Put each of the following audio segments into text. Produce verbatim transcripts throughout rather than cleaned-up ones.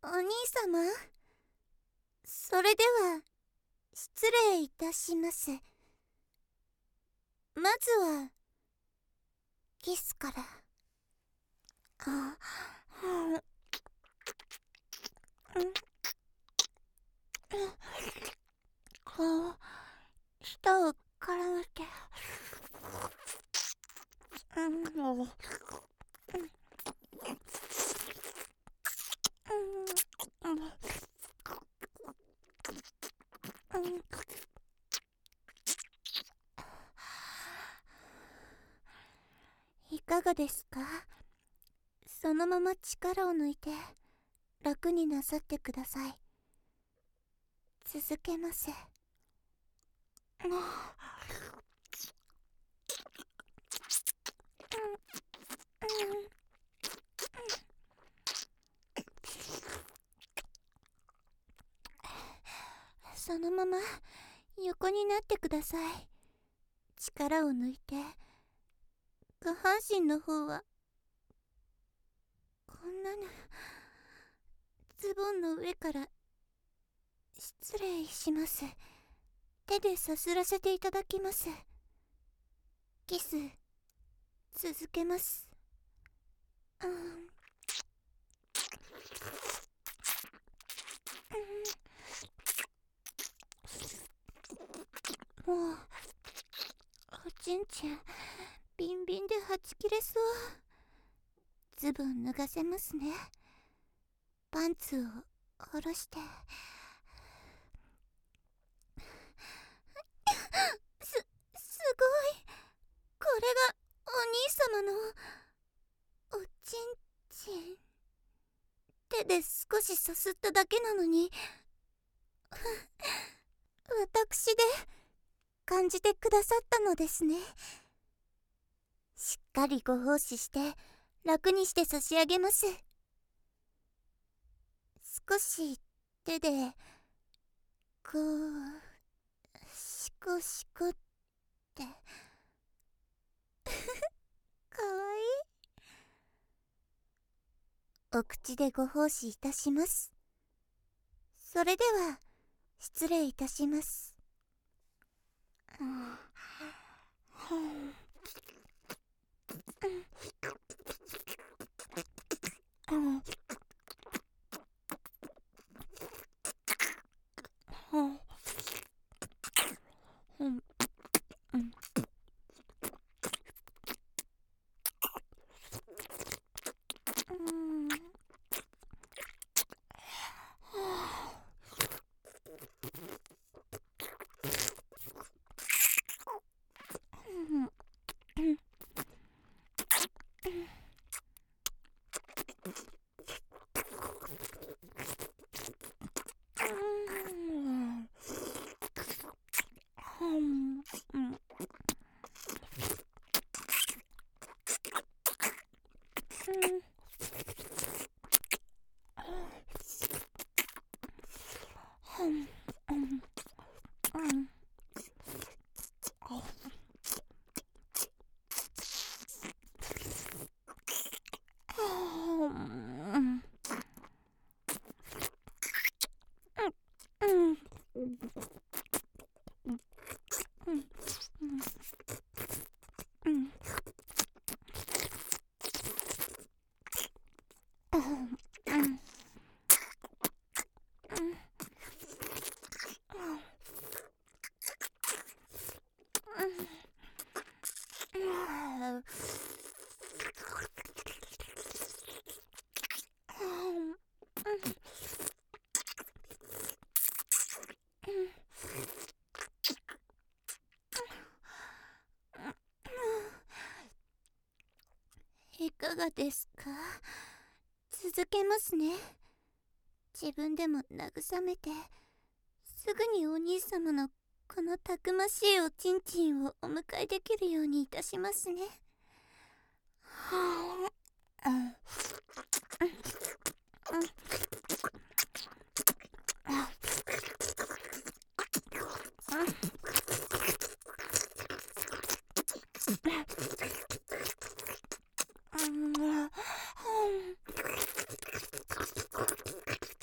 お兄様、それでは失礼いたします。まずはキスから。あ、うん、こう舌を絡めて、うん、うん、うん、いかがですか？そのまま力を抜いて楽になさってください。続けます。そのまま横になってください。力を抜いて。下半身の方はこんなの。ズボンの上から失礼します。手でさすらせていただきます。キス続けます。うん、うん、もうおちんちんビンビンではち切れそう。ズボン脱がせますね。パンツを下ろして。す、すごい。これがお兄様のおちんちん。手で少しさすっただけなのに私で感じてくださったのですね。しっかりご奉仕して楽にして差し上げます。少し手でこうシコシコってかわいい。お口でご奉仕いたします。それでは失礼いたします。うん、うん、うん、うん、うん、うん、いかがですか？続けますね。自分でも慰めて、すぐにお兄様のこのたくましいおちんちんをお迎えできるようにいたしますね。はあ、うん、うん、うん、うん、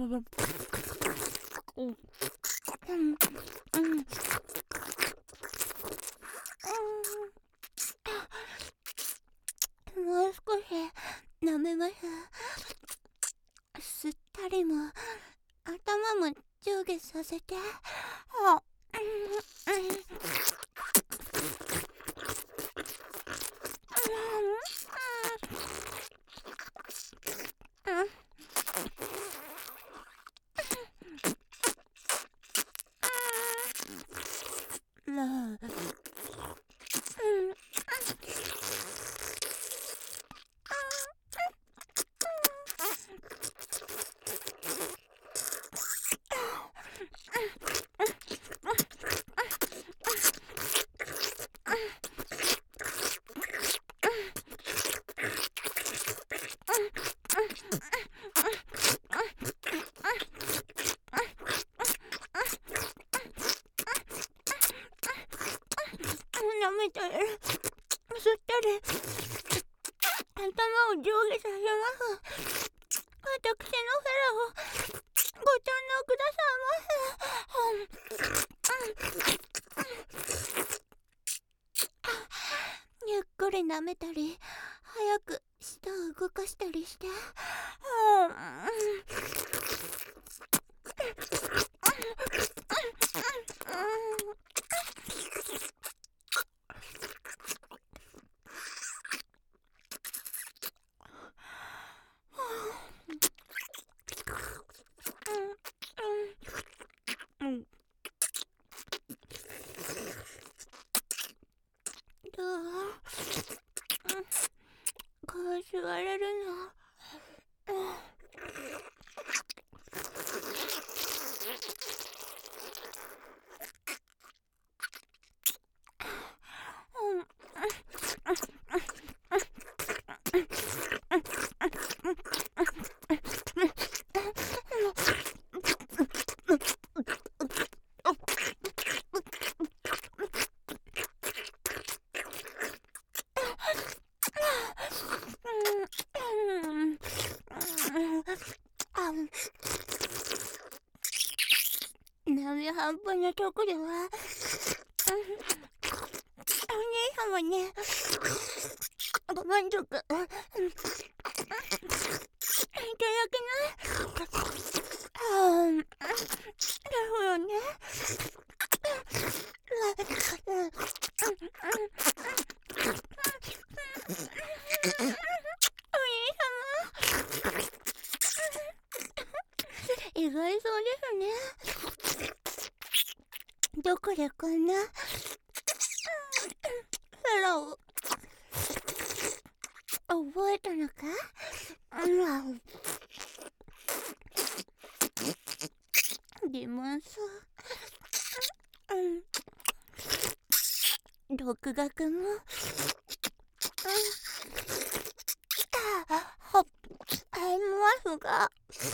もう少し舐めます。吸ったりも頭も上下させて。あ、舐めたり吸ったり頭を上下させます。私のフェラをご堪能くださいませ。ゆっくり舐めたり早く舌を動かしたりして。どう？こう座れるの？半端なとこではお姉様ねご満足いただけない？なるほどね。お兄様意外そうですね。どこでこんなフェラを覚えたのか？でもさ、独学もはっありますが、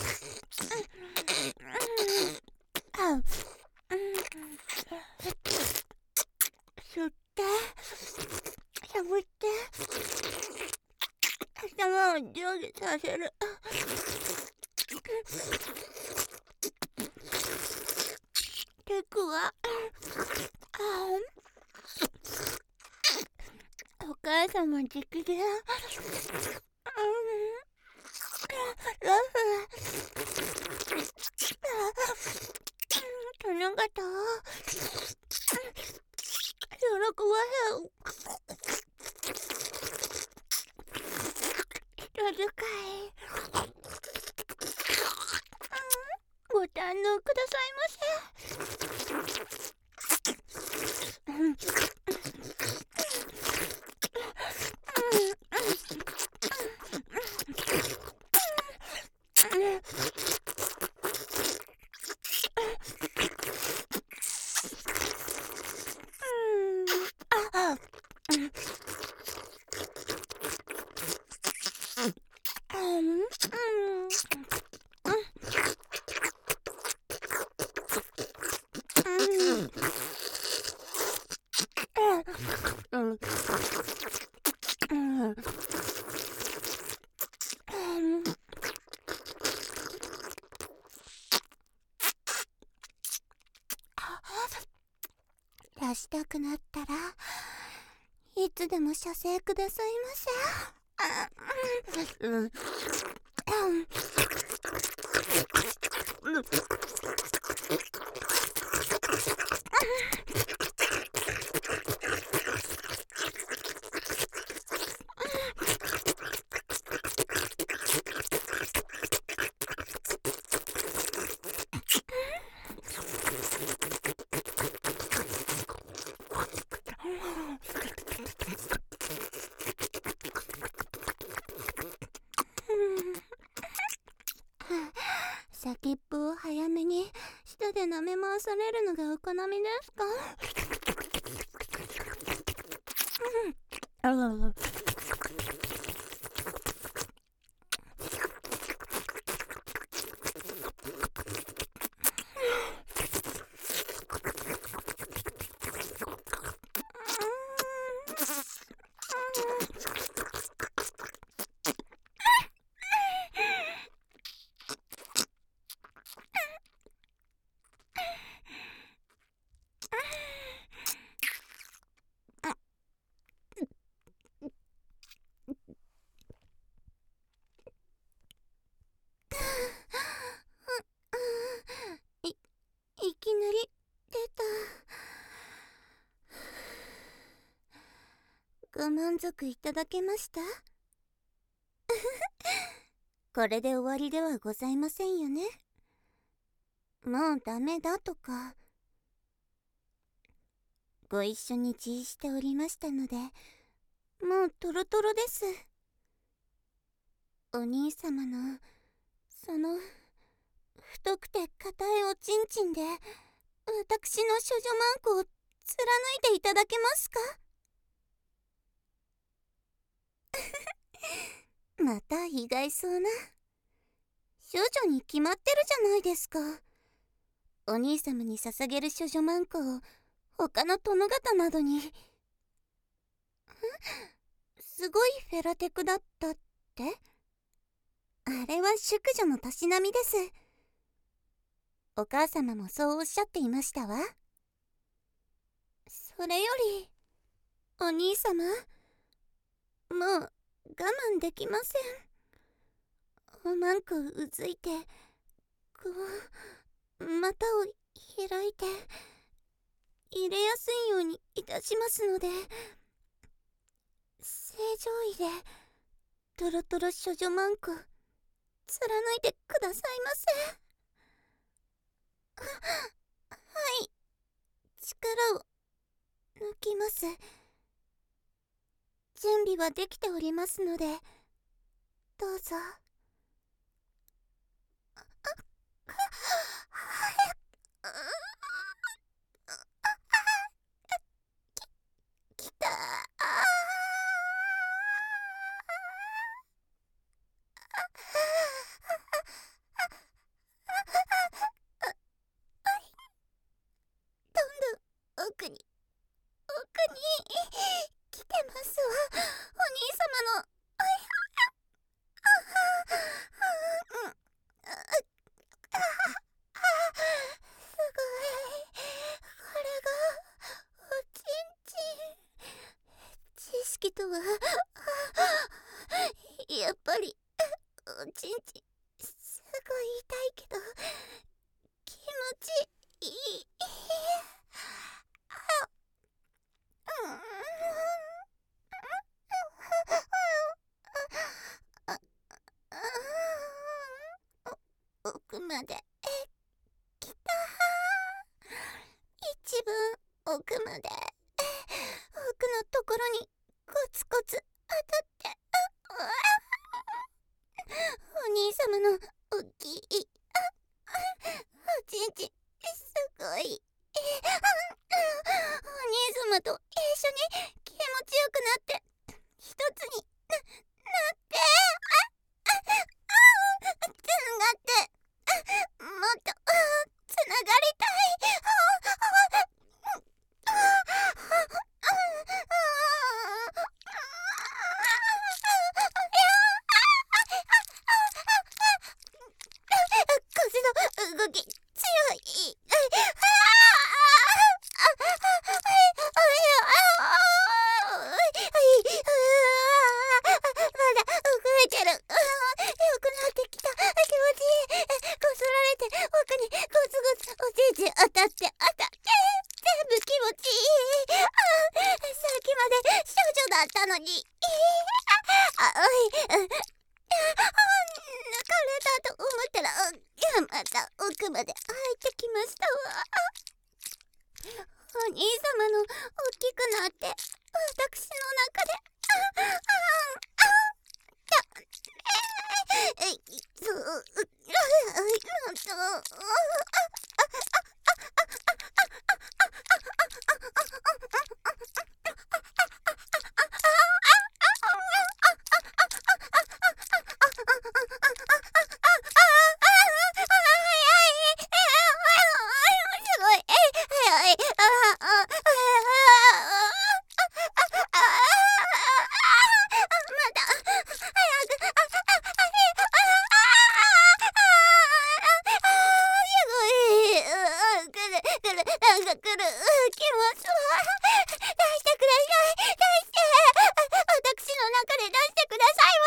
吸ってしゃぶって頭を上下させる。テクはお母様直伝。ラフ殿方を喜ばせよ。人使いご堪能くださいませ。 出したくなったらいつでも射精くださいませ。うん先っぽを早めに舌で舐め回されるのがお好みですか？うん、あらい、いきなり出た。ご満足いただけました？これで終わりではございませんよね。もうダメだとか、ご一緒に自慰しておりましたので、もうトロトロです。お兄様のその太くて硬いおちんちんで私の処女マンコを貫いていただけますか？また意外そうな。処女に決まってるじゃないですか。お兄様に捧げる処女マンコを他の殿方などに。すごいフェラテクだったって？あれは淑女のたしなみです。お母様もそうおっしゃっていましたわ。それよりお兄様、もう我慢できません。おまんこうずいて、こう股を開いて入れやすいようにいたしますので、正常位でトロトロ処女マンコ貫いてくださいませ。はい、力を抜きます。準備はできておりますのでどうぞ。きたどんどん奥に奥に来てますわ。お兄様のすごい。これがおちんちん。知識とはやっぱりおちんちんすごい痛いけど気持ちいい。奥まで来た。一番奥まで、奥のところにコツコツ当たって、お兄様の大きいおちんちんすごい。お兄様と一緒に気持ちよくなって一つになってつながってもっとつながりたい。風の動き強い。 思ったら、いや、また奥まで入ってきましたわ。お兄様の大きくなって私の中で、ああああえいそう、なんと、なんか来る、来ますわ。出してください、出して。私の中で出してください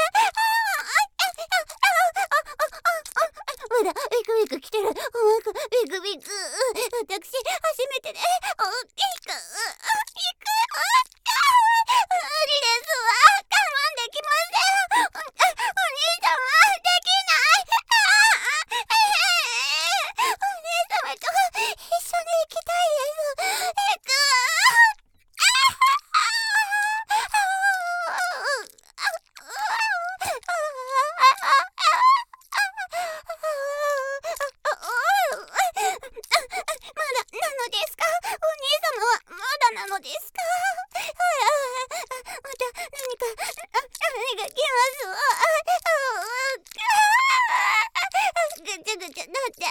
ませ。まだビクビク来てる。ビクビク。私初めてで、おっきく、行く。無理ですわ。我慢できません。お兄様、できない。お兄様と一緒に行きたいです。行く。まだなのですか？お兄様はまだなのですか？また何か何か来ますわ。ぐちゃぐちゃなって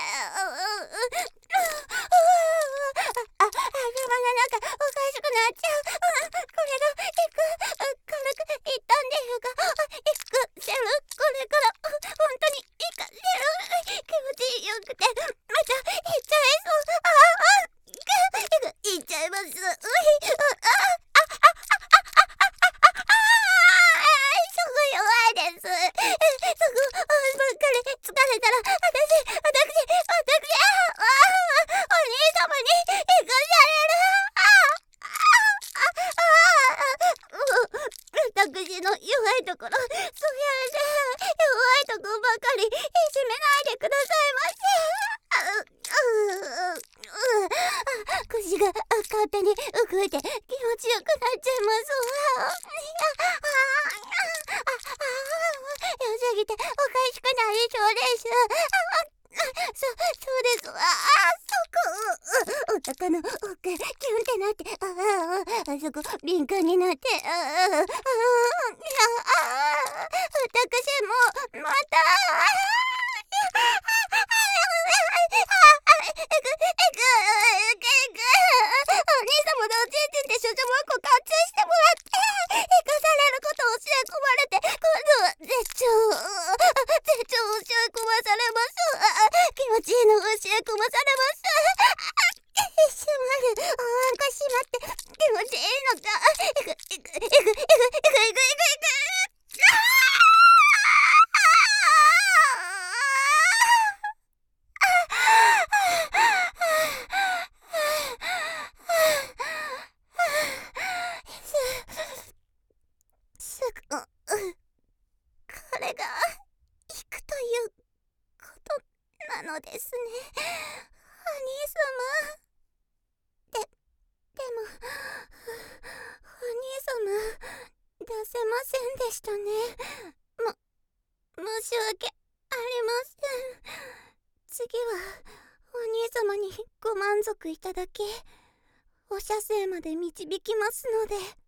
あ、頭の中おかしくなっちゃう。これがいく軽く言ったんですが、いくせる。これから本当にいかせる。気持ちよくてまた言っちゃいそう。ああ言っちゃいます。うい弱いです。そこばっかり疲れたら私、私、私、お兄様に行かされる。私の弱いところ、そうやって弱いとこばかりいじめないでくださいませ。腰が勝手に動いて気持ちよくなっちゃいますわ。良すぎておかしくなりそうです。そ、そうですわ。そこ、お腹の奥、キュンってなって、あそこ、敏感になって、あ私も、また、お兄様のおじいちゃんで少女も告発してもらって生かされることを教え込まれて、今度は絶頂絶頂を教え込まされます。気持ちいいのを教え込まされます。一瞬までおんかしまって気持ちいいのか。いくいくいくいくいくいくいくいくいくすぐ、これが行くということなのですね、お兄様。で、でも、お兄様、出せませんでしたね。も、申し訳ありません。次は、お兄様にご満足いただき、お射精まで導きますので。